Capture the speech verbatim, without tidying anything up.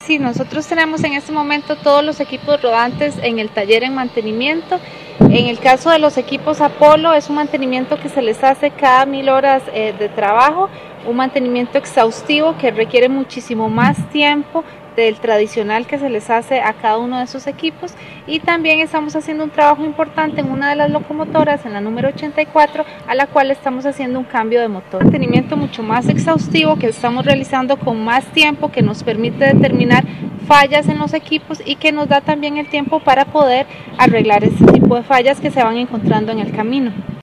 Sí, nosotros tenemos en este momento todos los equipos rodantes en el taller en mantenimiento. En el caso de los equipos Apolo es un mantenimiento que se les hace cada mil horas eh, de trabajo, un mantenimiento exhaustivo que requiere muchísimo más tiempo del tradicional que se les hace a cada uno de esos equipos, y también estamos haciendo un trabajo importante en una de las locomotoras, en la número ochenta y cuatro, a la cual estamos haciendo un cambio de motor. Un mantenimiento mucho más exhaustivo que estamos realizando con más tiempo, que nos permite determinar fallas en los equipos y que nos da también el tiempo para poder arreglar este tipo de fallas que se van encontrando en el camino.